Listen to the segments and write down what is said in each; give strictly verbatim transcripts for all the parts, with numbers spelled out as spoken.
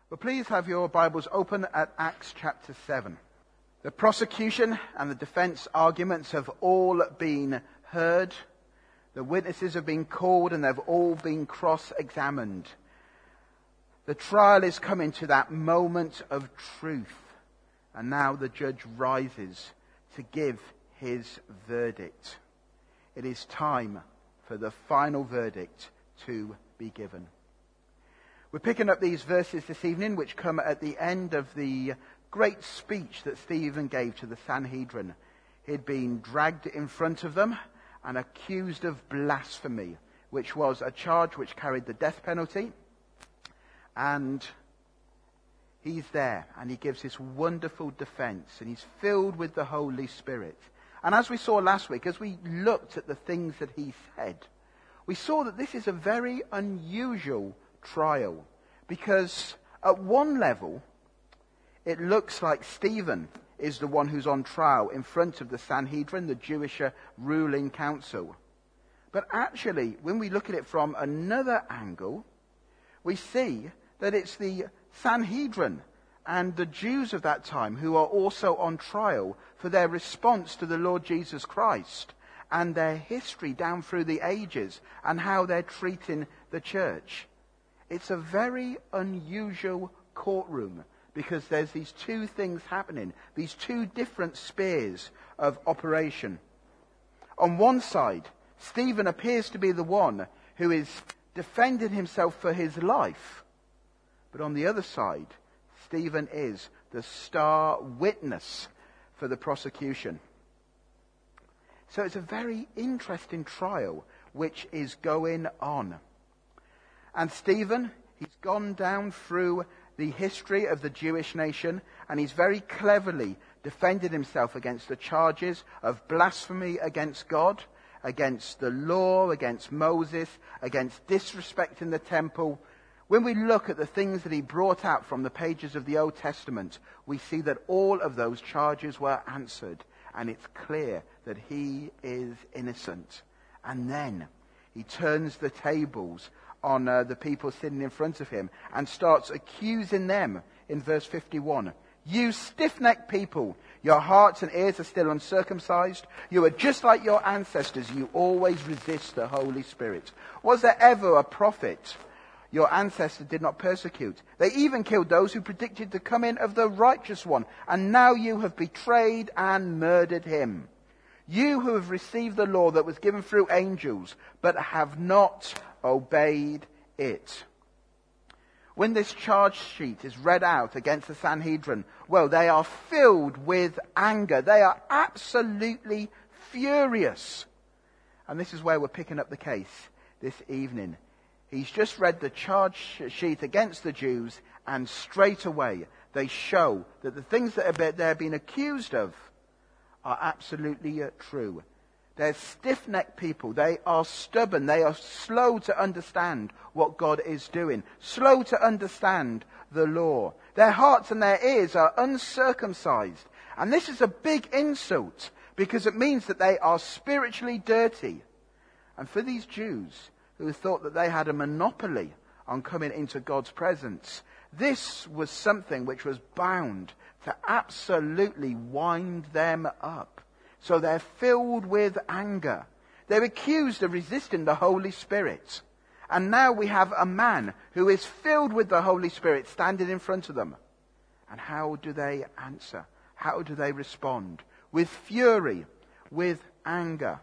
Well, please have your Bibles open at Acts chapter seven. The prosecution and the defense arguments have all been heard. The witnesses have been called and they've all been cross-examined. The trial is coming to that moment of truth. And now the judge rises to give his verdict. It is time for the final verdict to be given. We're picking up these verses this evening, which come at the end of the great speech that Stephen gave to the Sanhedrin. He'd been dragged in front of them and accused of blasphemy, which was a charge which carried the death penalty. And he's there, and he gives this wonderful defense, and he's filled with the Holy Spirit. And as we saw last week, as we looked at the things that he said, we saw that this is a very unusual trial, because at one level it looks like Stephen is the one who's on trial in front of the Sanhedrin, the Jewish uh, ruling council. But actually, when we look at it from another angle, we see that it's the Sanhedrin and the Jews of that time who are also on trial for their response to the Lord Jesus Christ and their history down through the ages and how they're treating the church. It's a very unusual courtroom because there's these two things happening, these two different spheres of operation. On one side, Stephen appears to be the one who is defending himself for his life. But on the other side, Stephen is the star witness for the prosecution. So it's a very interesting trial which is going on. And Stephen, he's gone down through the history of the Jewish nation, and he's very cleverly defended himself against the charges of blasphemy against God, against the law, against Moses, against disrespecting the temple. When we look at the things that he brought out from the pages of the Old Testament, we see that all of those charges were answered, and it's clear that he is innocent. And then he turns the tables on uh, the people sitting in front of him and starts accusing them in verse fifty-one. You stiff-necked people, your hearts and ears are still uncircumcised. You are just like your ancestors. You always resist the Holy Spirit. Was there ever a prophet your ancestors did not persecute? They even killed those who predicted the coming of the righteous one. And now you have betrayed and murdered him. You who have received the law that was given through angels, but have not obeyed it. When this charge sheet is read out against the Sanhedrin, well, they are filled with anger. They are absolutely furious. And this is where we're picking up the case this evening. He's just read the charge sheet against the Jews, and straight away they show that the things that they're being accused of are absolutely uh, true. They're stiff-necked people. They are stubborn. They are slow to understand what God is doing. Slow to understand the law. Their hearts and their ears are uncircumcised. And this is a big insult because it means that they are spiritually dirty. And for these Jews who thought that they had a monopoly on coming into God's presence, this was something which was bound to absolutely wind them up. So they're filled with anger. They're accused of resisting the Holy Spirit. And now we have a man who is filled with the Holy Spirit standing in front of them. And how do they answer? How do they respond? With fury, with anger.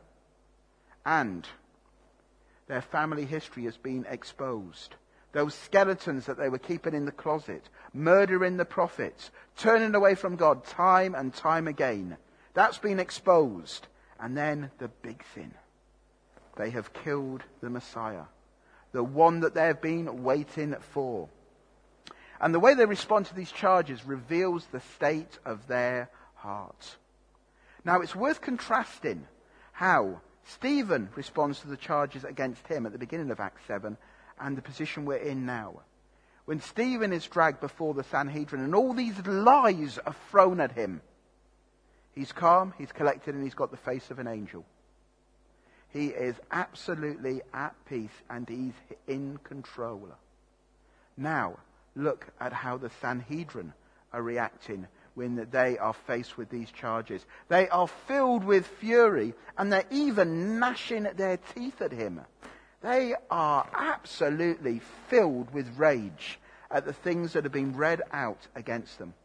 And their family history has been exposed. Those skeletons that they were keeping in the closet, murdering the prophets, turning away from God time and time again. That's been exposed. And then the big sin. They have killed the Messiah. The one that they have been waiting for. And the way they respond to these charges reveals the state of their hearts. Now it's worth contrasting how Stephen responds to the charges against him at the beginning of Acts seven and the position we're in now. When Stephen is dragged before the Sanhedrin and all these lies are thrown at him, he's calm, he's collected, and he's got the face of an angel. He is absolutely at peace and he's in control. Now, look at how the Sanhedrin are reacting when they are faced with these charges. They are filled with fury, and they're even gnashing their teeth at him. They are absolutely filled with rage at the things that have been read out against them.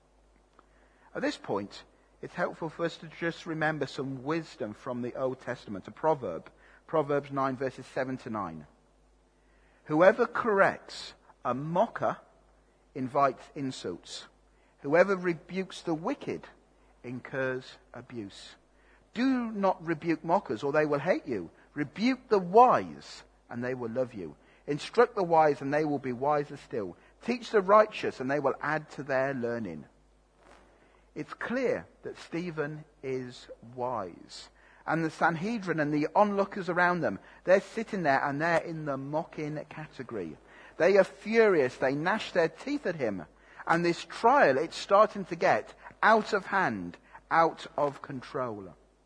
At this point, it's helpful for us to just remember some wisdom from the Old Testament, a proverb, Proverbs nine, verses seven to nine. Whoever corrects a mocker invites insults. Whoever rebukes the wicked incurs abuse. Do not rebuke mockers, or they will hate you. Rebuke the wise, and they will love you. Instruct the wise, and they will be wiser still. Teach the righteous, and they will add to their learning. It's clear that Stephen is wise. And the Sanhedrin and the onlookers around them, they're sitting there and they're in the mocking category. They are furious. They gnash their teeth at him. And this trial, it's starting to get out of hand, out of control.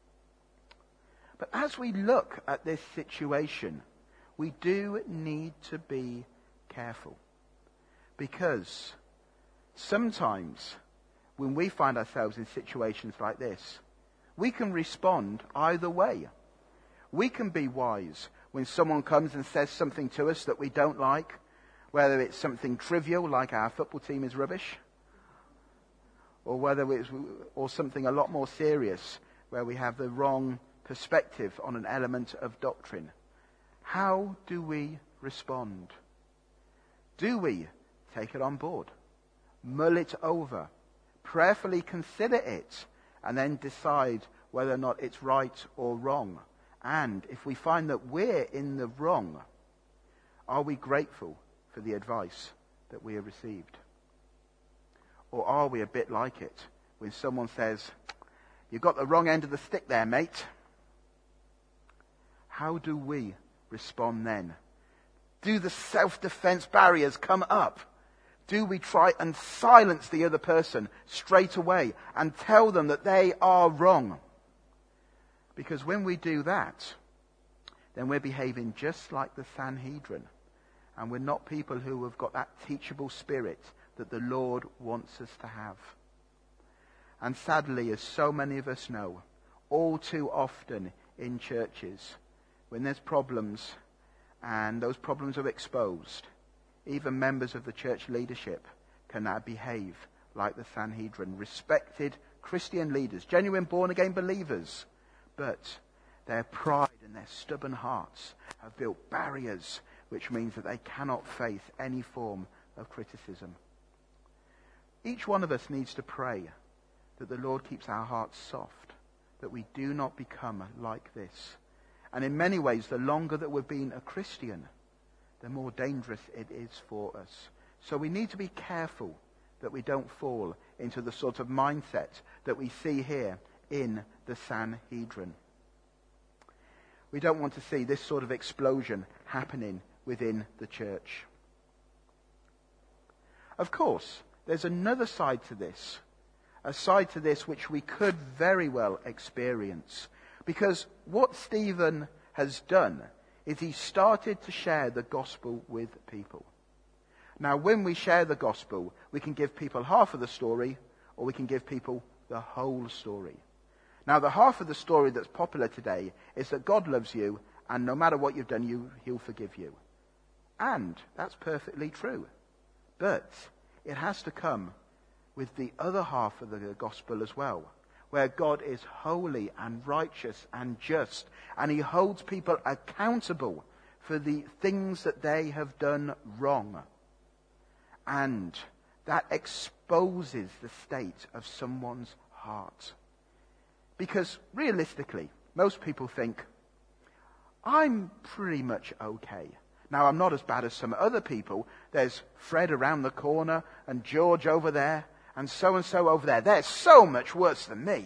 But as we look at this situation, we do need to be careful. Because sometimes when we find ourselves in situations like this, we can respond either way. We can be wise when someone comes and says something to us that we don't like, whether it's something trivial like our football team is rubbish, or whether it's or something a lot more serious where we have the wrong perspective on an element of doctrine. How do we respond? Do we take it on board, mull it over, prayerfully consider it, and then decide whether or not it's right or wrong? And if we find that we're in the wrong, are we grateful for the advice that we have received? Or are we a bit like it when someone says, "You've got the wrong end of the stick there, mate"? How do we respond then? Do the self-defense barriers come up? Do we try and silence the other person straight away and tell them that they are wrong? Because when we do that, then we're behaving just like the Sanhedrin. And we're not people who have got that teachable spirit that the Lord wants us to have. And sadly, as so many of us know, all too often in churches, when there's problems and those problems are exposed, even members of the church leadership can now behave like the Sanhedrin, respected Christian leaders, genuine born-again believers, but their pride and their stubborn hearts have built barriers, which means that they cannot face any form of criticism. Each one of us needs to pray that the Lord keeps our hearts soft, that we do not become like this. And in many ways, the longer that we've been a Christian, the more dangerous it is for us. So we need to be careful that we don't fall into the sort of mindset that we see here in the Sanhedrin. We don't want to see this sort of explosion happening within the church. Of course, there's another side to this, a side to this which we could very well experience. Because what Stephen has done is he started to share the gospel with people. Now, when we share the gospel, we can give people half of the story, or we can give people the whole story. Now, the half of the story that's popular today is that God loves you, and no matter what you've done, you, he'll forgive you. And that's perfectly true. But it has to come with the other half of the gospel as well, where God is holy and righteous and just, and he holds people accountable for the things that they have done wrong. And that exposes the state of someone's heart. Because realistically, most people think, I'm pretty much okay. Now, I'm not as bad as some other people. There's Fred around the corner, and George over there, and so-and-so over there. They're so much worse than me.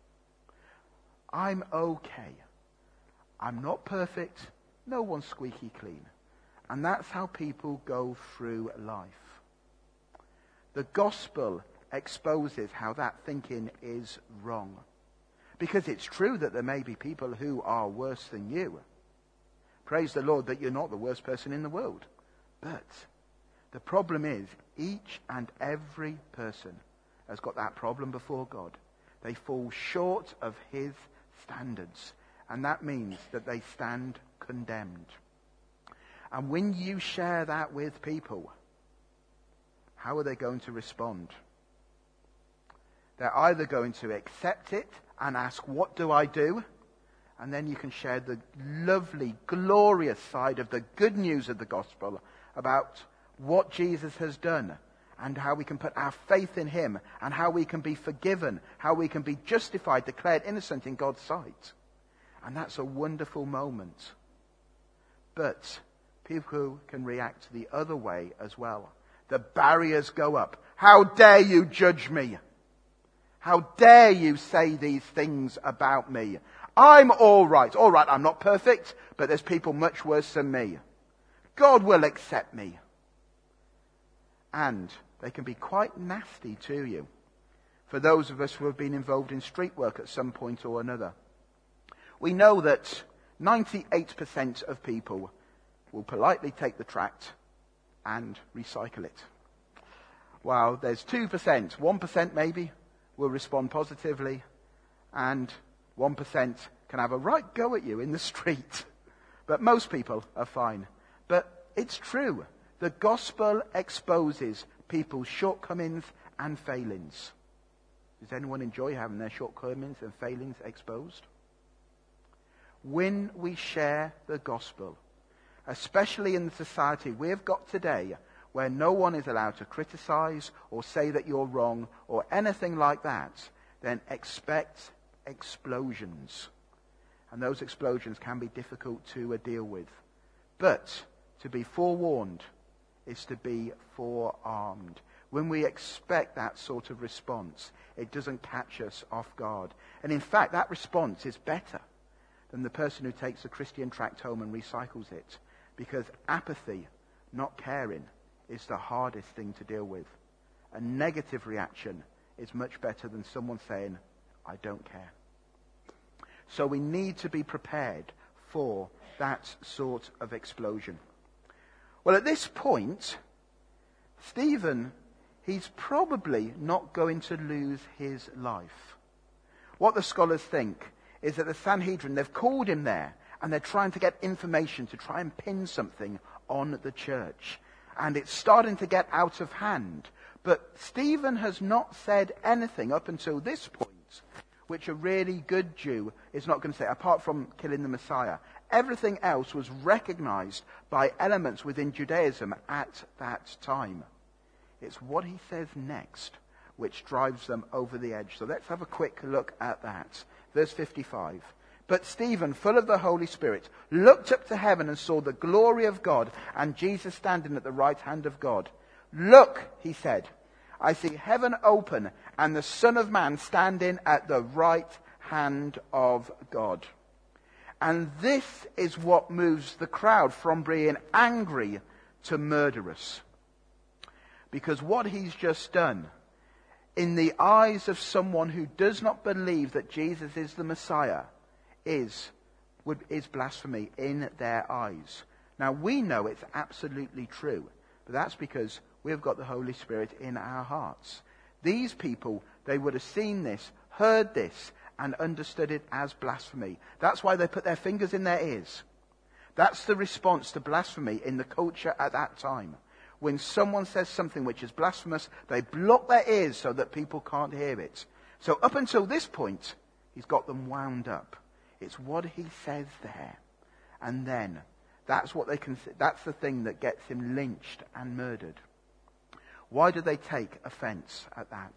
I'm okay. I'm not perfect. No one's squeaky clean. And that's how people go through life. The gospel exposes how that thinking is wrong. Because it's true that there may be people who are worse than you. Praise the Lord that you're not the worst person in the world. But The problem is, each and every person has got that problem before God. They fall short of his standards. And that means that they stand condemned. And when you share that with people, how are they going to respond? They're either going to accept it and ask, what do I do? And then you can share the lovely, glorious side of the good news of the gospel about what Jesus has done and how we can put our faith in him and how we can be forgiven, how we can be justified, declared innocent in God's sight. And that's a wonderful moment. But people can react the other way as well. The barriers go up. How dare you judge me? How dare you say these things about me? I'm all right. All right, I'm not perfect, but there's people much worse than me. God will accept me. And they can be quite nasty to you. For those of us who have been involved in street work at some point or another, we know that ninety-eight percent of people will politely take the tract and recycle it. While there's two percent, one percent maybe, will respond positively, and one percent can have a right go at you in the street. But most people are fine. But it's true. The gospel exposes people's shortcomings and failings. Does anyone enjoy having their shortcomings and failings exposed? When we share the gospel, especially in the society we've got today, where no one is allowed to criticize or say that you're wrong or anything like that, then expect explosions. And those explosions can be difficult to uh, deal with. But to be forewarned is to be forearmed. When we expect that sort of response, it doesn't catch us off guard. And in fact, that response is better than the person who takes a Christian tract home and recycles it. Because apathy, not caring, is the hardest thing to deal with. A negative reaction is much better than someone saying, I don't care. So we need to be prepared for that sort of explosion. Well, at this point, Stephen, he's probably not going to lose his life. What the scholars think is that the Sanhedrin, they've called him there, and they're trying to get information to try and pin something on the church. And it's starting to get out of hand. But Stephen has not said anything up until this point, which a really good Jew is not going to say, apart from killing the Messiah. Everything else was recognized by elements within Judaism at that time. It's what he says next which drives them over the edge. So let's have a quick look at that. Verse fifty-five. But Stephen, full of the Holy Spirit, looked up to heaven and saw the glory of God and Jesus standing at the right hand of God. Look, he said, I see heaven open and the Son of Man standing at the right hand of God. And this is what moves the crowd from being angry to murderous. Because what he's just done, in the eyes of someone who does not believe that Jesus is the Messiah, is, would, is blasphemy in their eyes. Now we know it's absolutely true, but that's because we've got the Holy Spirit in our hearts. These people, they would have seen this, heard this, and understood it as blasphemy. That's why they put their fingers in their ears. That's the response to blasphemy in the culture at that time. When someone says something which is blasphemous, they block their ears so that people can't hear it. So up until this point, he's got them wound up. It's what he says there. And then, that's what they can. That's the thing that gets him lynched and murdered. Why do they take offense at that?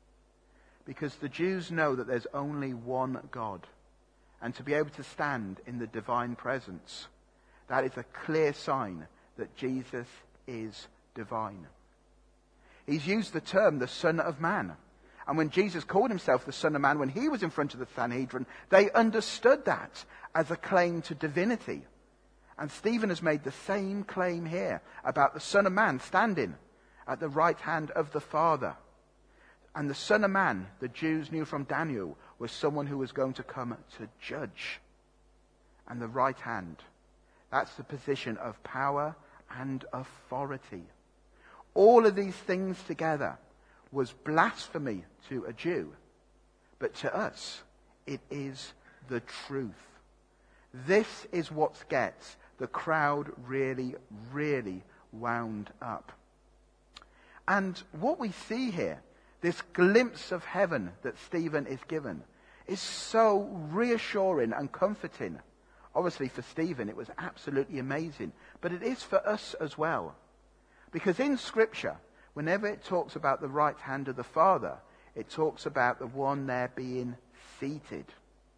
Because the Jews know that there's only one God. And to be able to stand in the divine presence, that is a clear sign that Jesus is divine. He's used the term the Son of Man. And when Jesus called himself the Son of Man, when he was in front of the Sanhedrin, they understood that as a claim to divinity. And Stephen has made the same claim here about the Son of Man standing at the right hand of the Father. And the Son of Man, the Jews knew from Daniel, was someone who was going to come to judge. And the right hand, that's the position of power and authority. all of these things together was blasphemy to a Jew. But to us, it is the truth. This is what gets the crowd really, really wound up. And what we see here, this glimpse of heaven that Stephen is given, is so reassuring and comforting. Obviously for Stephen it was absolutely amazing, but it is for us as well. Because in Scripture, whenever it talks about the right hand of the Father, it talks about the one there being seated.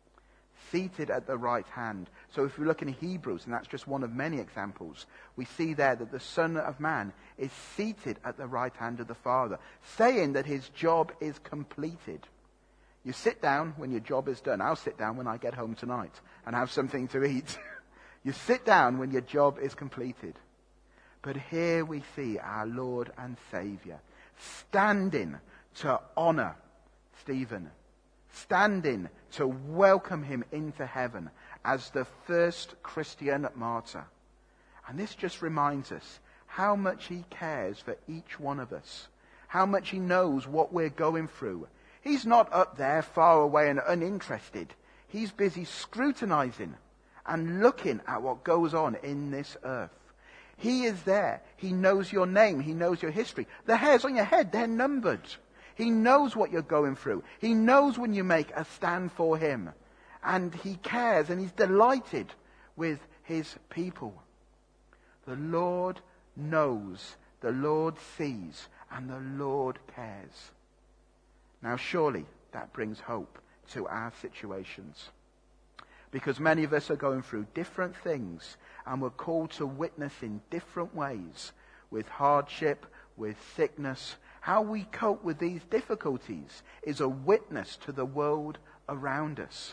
Seated at the right hand. So if we look in Hebrews, and that's just one of many examples, we see there that the Son of Man is seated at the right hand of the Father, saying that his job is completed. You sit down when your job is done. I'll sit down when I get home tonight and have something to eat. You sit down when your job is completed. But here we see our Lord and Saviour standing to honour Stephen, standing to welcome him into heaven as the first Christian martyr. And this just reminds us how much he cares for each one of us, how much he knows what we're going through. He's not up there far away and uninterested. He's busy scrutinizing and looking at what goes on in this earth. He is there. He knows your name. He knows your history. The hairs on your head, they're numbered. He knows what you're going through. He knows when you make a stand for him. And he cares and he's delighted with his people. The Lord knows, the Lord sees, and the Lord cares. Now surely that brings hope to our situations. Because many of us are going through different things and we're called to witness in different ways, with hardship, with sickness. How we cope with these difficulties is a witness to the world around us.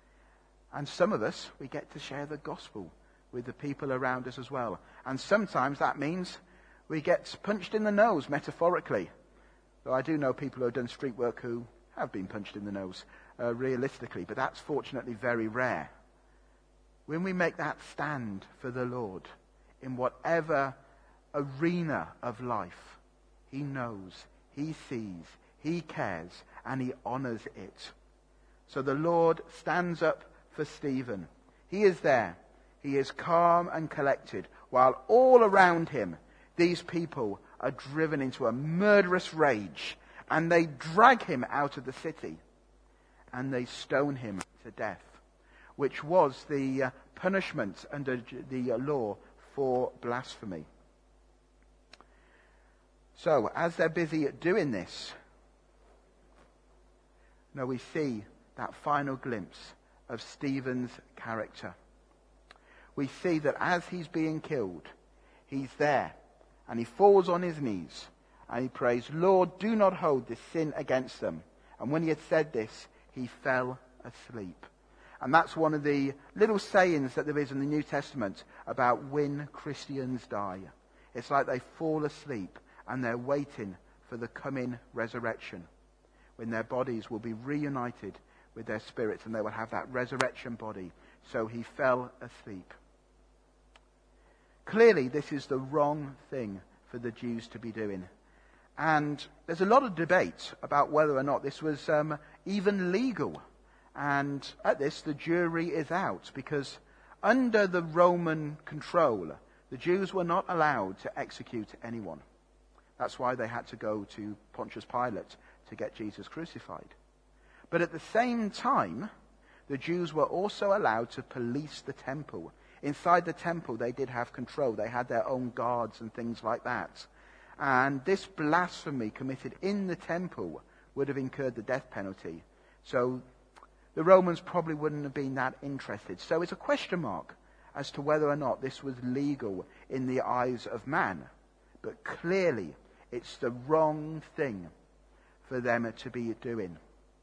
And some of us, we get to share the gospel with the people around us as well. And sometimes that means we get punched in the nose, metaphorically. Though I do know people who have done street work who have been punched in the nose, uh, realistically, but that's fortunately very rare. When we make that stand for the Lord, in whatever arena of life, he knows, he sees, he cares, and he honors it. So the Lord stands up for Stephen. He is there. He is calm and collected, while all around him, these people are driven into a murderous rage, and they drag him out of the city, and they stone him to death, which was the uh, punishment under the uh, law for blasphemy. So, as they're busy doing this, now we see that final glimpse of Stephen's character. We see that as he's being killed, he's there, and he falls on his knees, and he prays, "Lord, do not hold this sin against them." And when he had said this, he fell asleep. And that's one of the little sayings that there is in the New Testament about when Christians die. It's like they fall asleep and they're waiting for the coming resurrection, when their bodies will be reunited with their spirits and they will have that resurrection body. So he fell asleep. Clearly, this is the wrong thing for the Jews to be doing. And there's a lot of debate about whether or not this was um, even legal. And at this, the jury is out, because under the Roman control, the Jews were not allowed to execute anyone. That's why they had to go to Pontius Pilate to get Jesus crucified. But at the same time, the Jews were also allowed to police the temple. Inside the temple, they did have control. They had their own guards and things like that. And this blasphemy committed in the temple would have incurred the death penalty. So the Romans probably wouldn't have been that interested. So it's a question mark as to whether or not this was legal in the eyes of man. But clearly, it's the wrong thing for them to be doing.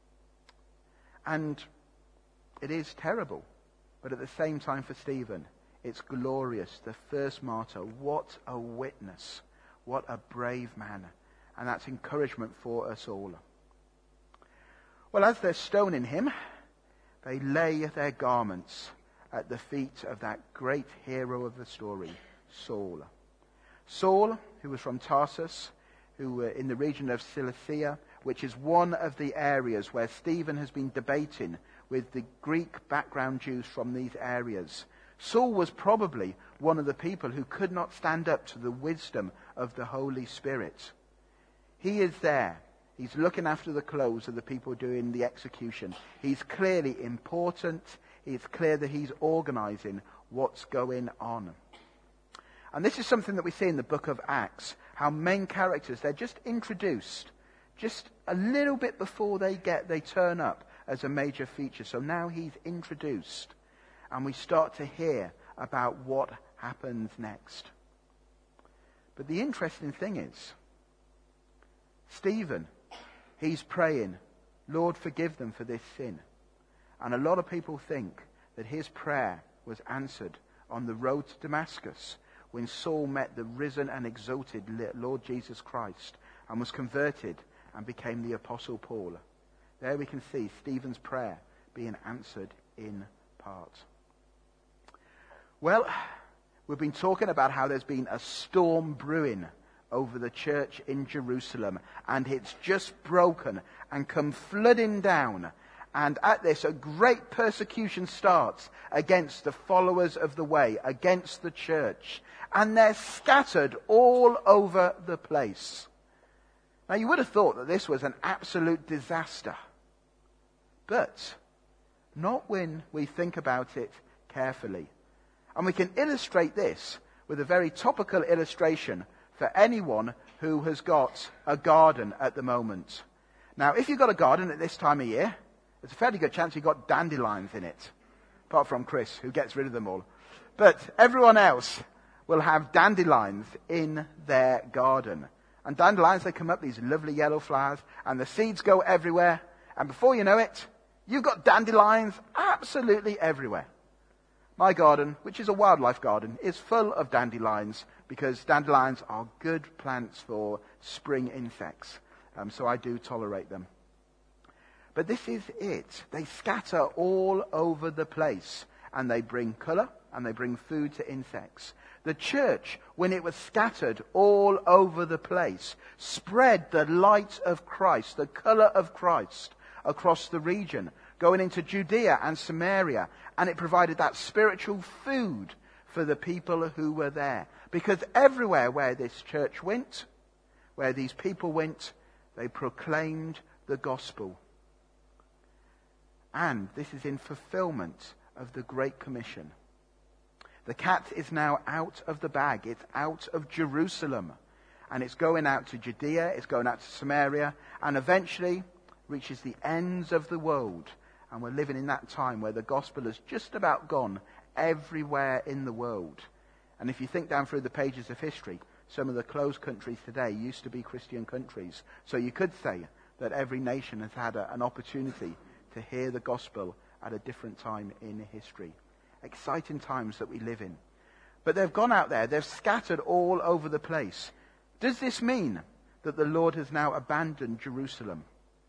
And it is terrible. But at the same time for Stephen, it's glorious. The first martyr. What a witness. What a brave man. And that's encouragement for us all. Well, as they're stoning him, they lay their garments at the feet of that great hero of the story, Saul. Saul who was from Tarsus, who were in the region of Cilicia, which is one of the areas where Stephen has been debating with the Greek background Jews from these areas. Saul was probably one of the people who could not stand up to the wisdom of the Holy Spirit. He is there. He's looking after the clothes of the people doing the execution. He's clearly important. It's clear that he's organizing what's going on. And this is something that we see in the book of Acts, how main characters, they're just introduced just a little bit before they get, they turn up as a major feature. So now he's introduced, and we start to hear about what happens next. But the interesting thing is, Stephen, he's praying, Lord, forgive them for this sin. And a lot of people think that his prayer was answered on the road to Damascus when Saul met the risen and exalted Lord Jesus Christ and was converted and became the Apostle Paul. There we can see Stephen's prayer being answered in part. Well, we've been talking about how there's been a storm brewing over the church in Jerusalem, and it's just broken and come flooding down. And at this, a great persecution starts against the followers of the way, against the church. And they're scattered all over the place. Now, you would have thought that this was an absolute disaster. But not when we think about it carefully. And we can illustrate this with a very topical illustration for anyone who has got a garden at the moment. Now, if you've got a garden at this time of year, there's a fairly good chance you've got dandelions in it. Apart from Chris, who gets rid of them all. But everyone else will have dandelions in their garden. And dandelions, they come up, these lovely yellow flowers, and the seeds go everywhere. And before you know it, you've got dandelions absolutely everywhere. My garden, which is a wildlife garden, is full of dandelions because dandelions are good plants for spring insects. Um, so I do tolerate them. But this is it. They scatter all over the place, and they bring colour and they bring food to insects. The church, when it was scattered all over the place, spread the light of Christ, the colour of Christ, across the region, going into Judea and Samaria, and it provided that spiritual food for the people who were there. Because everywhere where this church went, where these people went, they proclaimed the gospel. And this is in fulfillment of the Great Commission. The cat is now out of the bag. It's out of Jerusalem. And it's going out to Judea, it's going out to Samaria, and eventually reaches the ends of the world. And we're living in that time where the gospel has just about gone everywhere in the world. And if you think down through the pages of history, some of the closed countries today used to be Christian countries. So you could say that every nation has had a, an opportunity to hear the gospel at a different time in history. Exciting times that we live in. But they've gone out there, they've scattered all over the place. Does this mean that the Lord has now abandoned Jerusalem?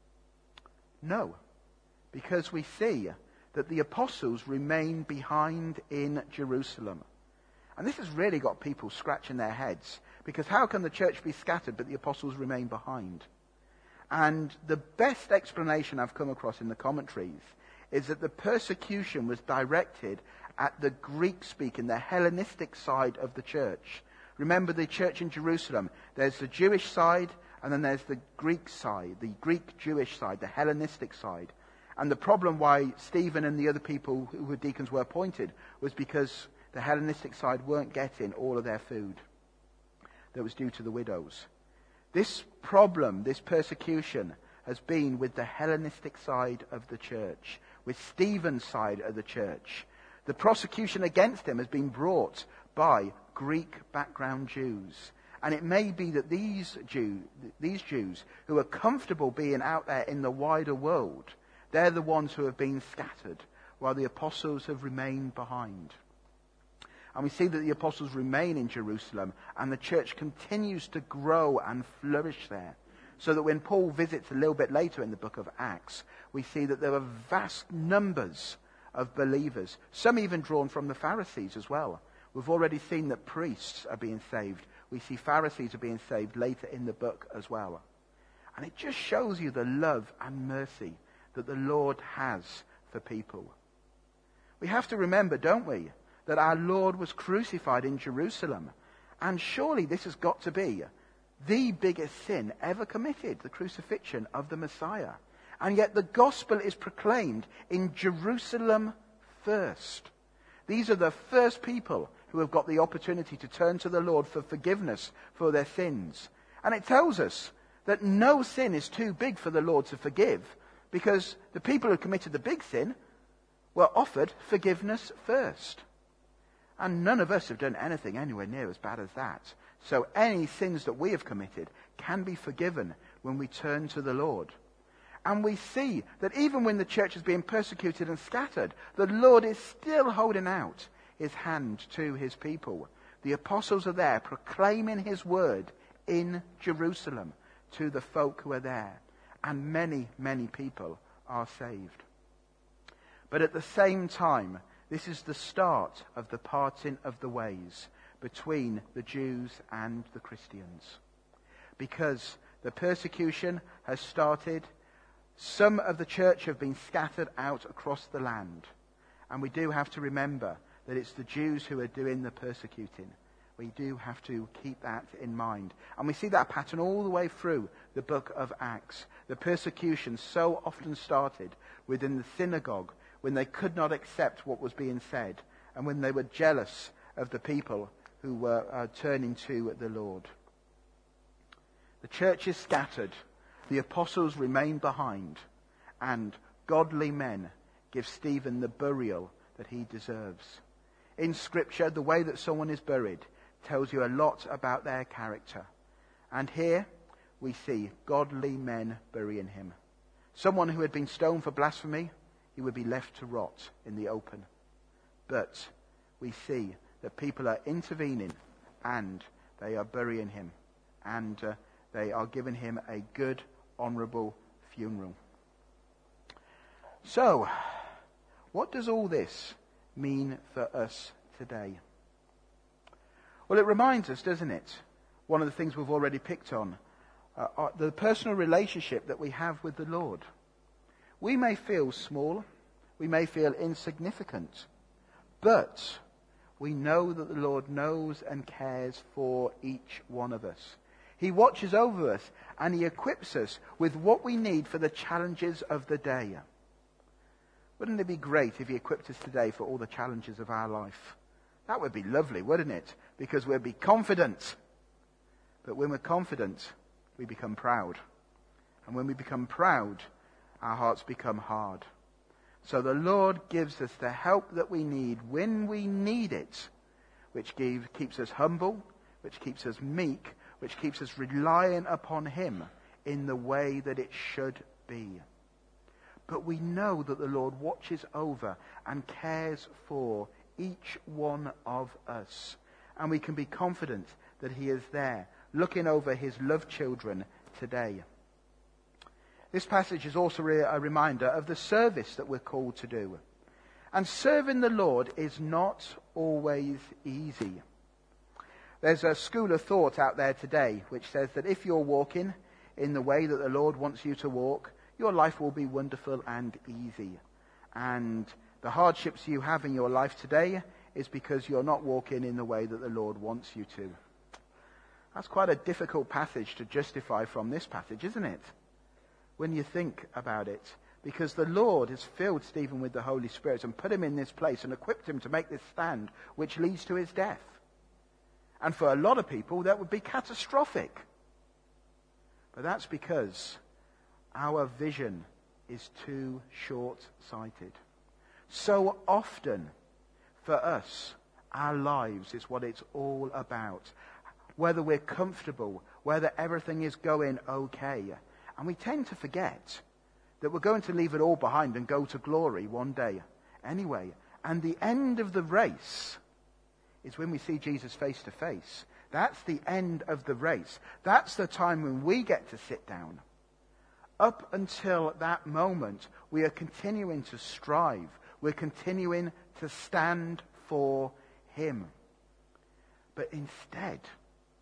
No, because we see that the apostles remain behind in Jerusalem. And this has really got people scratching their heads, because how can the church be scattered but the apostles remain behind? And the best explanation I've come across in the commentaries is that the persecution was directed at the Greek-speaking, the Hellenistic side of the church. Remember the church in Jerusalem, there's the Jewish side and then there's the Greek side, the Greek-Jewish side, the Hellenistic side. And the problem why Stephen and the other people who were deacons were appointed was because the Hellenistic side weren't getting all of their food that was due to the widows. This problem, this persecution, has been with the Hellenistic side of the church, with Stephen's side of the church. The prosecution against him has been brought by Greek background Jews. And it may be that these Jew, these Jews who are comfortable being out there in the wider world, they're the ones who have been scattered, while the apostles have remained behind. And we see that the apostles remain in Jerusalem, and the church continues to grow and flourish there. So that when Paul visits a little bit later in the book of Acts, we see that there are vast numbers of believers, some even drawn from the Pharisees as well. We've already seen that priests are being saved. We see Pharisees are being saved later in the book as well. And it just shows you the love and mercy that the Lord has for people. We have to remember, don't we, that our Lord was crucified in Jerusalem. And surely this has got to be the biggest sin ever committed, the crucifixion of the Messiah. And yet the gospel is proclaimed in Jerusalem first. These are the first people who have got the opportunity to turn to the Lord for forgiveness for their sins. And it tells us that no sin is too big for the Lord to forgive, because the people who committed the big sin were offered forgiveness first. And none of us have done anything anywhere near as bad as that. So any sins that we have committed can be forgiven when we turn to the Lord. And we see that even when the church is being persecuted and scattered, the Lord is still holding out his hand to his people. The apostles are there proclaiming his word in Jerusalem to the folk who are there. And many, many people are saved. But at the same time, this is the start of the parting of the ways between the Jews and the Christians. Because the persecution has started, some of the church have been scattered out across the land. And we do have to remember that it's the Jews who are doing the persecuting. We do have to keep that in mind. And we see that pattern all the way through the book of Acts. The persecution so often started within the synagogue when they could not accept what was being said and when they were jealous of the people who were uh, turning to the Lord. The church is scattered. The apostles remain behind. And godly men give Stephen the burial that he deserves. In Scripture, the way that someone is buried tells you a lot about their character. And here we see godly men burying him. Someone who had been stoned for blasphemy, he would be left to rot in the open. But we see that people are intervening and they are burying him. And uh, they are giving him a good, honourable funeral. So, what does all this mean for us today? Well, it reminds us, doesn't it? One of the things we've already picked on, uh, uh, the personal relationship that we have with the Lord. We may feel small, we may feel insignificant, but we know that the Lord knows and cares for each one of us. He watches over us and he equips us with what we need for the challenges of the day. Wouldn't it be great if he equipped us today for all the challenges of our life? That would be lovely, wouldn't it? Because we'd be confident. But when we're confident, we become proud. And when we become proud, our hearts become hard. So the Lord gives us the help that we need when we need it, which give, keeps us humble, which keeps us meek, which keeps us reliant upon him in the way that it should be. But we know that the Lord watches over and cares for each one of us. And we can be confident that he is there, looking over his loved children today. This passage is also a reminder of the service that we're called to do. And serving the Lord is not always easy. There's a school of thought out there today which says that if you're walking in the way that the Lord wants you to walk, your life will be wonderful and easy. And the hardships you have in your life today is because you're not walking in the way that the Lord wants you to. That's quite a difficult passage to justify from this passage, isn't it? When you think about it. Because the Lord has filled Stephen with the Holy Spirit and put him in this place and equipped him to make this stand, which leads to his death. And for a lot of people, that would be catastrophic. But that's because our vision is too short-sighted. So often, for us, our lives is what it's all about. Whether we're comfortable, whether everything is going okay. And we tend to forget that we're going to leave it all behind and go to glory one day anyway. And the end of the race is when we see Jesus face to face. That's the end of the race. That's the time when we get to sit down. Up until that moment, we are continuing to strive. We're continuing to stand for him. But instead,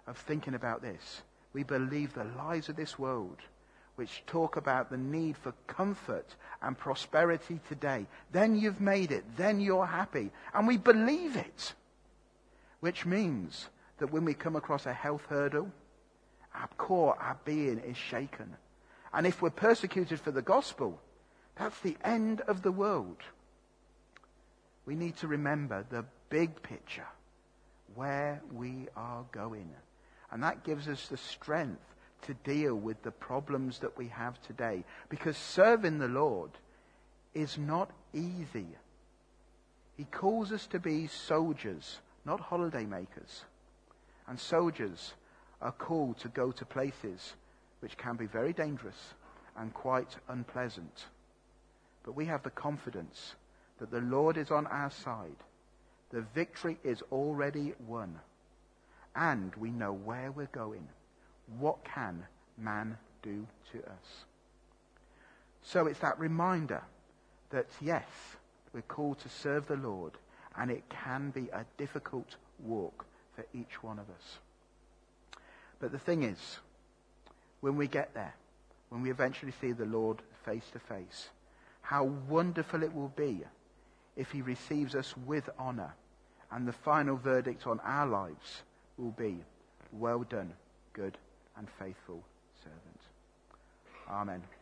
of thinking about this. We believe the lies of this world, which talk about the need for comfort and prosperity today. Then you've made it. Then you're happy. And we believe it. Which means that when we come across a health hurdle, our core, our being is shaken. And if we're persecuted for the gospel, that's the end of the world. We need to remember the big picture, where we are going. And that gives us the strength to deal with the problems that we have today. Because serving the Lord is not easy. He calls us to be soldiers, not holiday makers. And soldiers are called to go to places which can be very dangerous and quite unpleasant. But we have the confidence that the Lord is on our side. The victory is already won. And we know where we're going. What can man do to us? So it's that reminder that yes, we're called to serve the Lord, and it can be a difficult walk for each one of us. But the thing is, when we get there, when we eventually see the Lord face to face, how wonderful it will be if he receives us with honor, and the final verdict on our lives will be, well done, good and faithful servant. Amen.